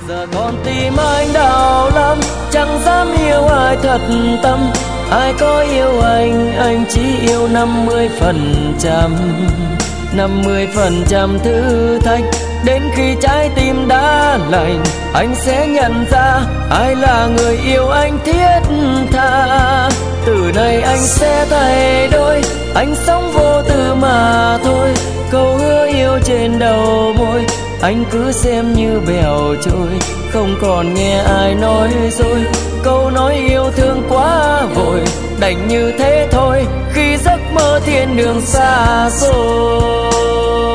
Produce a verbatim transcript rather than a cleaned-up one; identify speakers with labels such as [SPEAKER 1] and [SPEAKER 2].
[SPEAKER 1] Giờ con tim anh đau lắm, chẳng dám yêu ai thật tâm. Ai có yêu anh, anh chỉ yêu năm mươi phần trăm. Năm mươi phần trăm thử thách, đến khi trái tim đã lạnh, anh sẽ nhận ra ai là người yêu anh thiết tha. Từ nay anh sẽ thay đổi, anh sống vô tư mà thôi. Câu hứa yêu trên đầu môi, anh cứ xem như bèo trôi, không còn nghe ai nói dối. Câu nói yêu thương quá vội, đành như thế thôi, khi giấc mơ thiên đường xa xôi.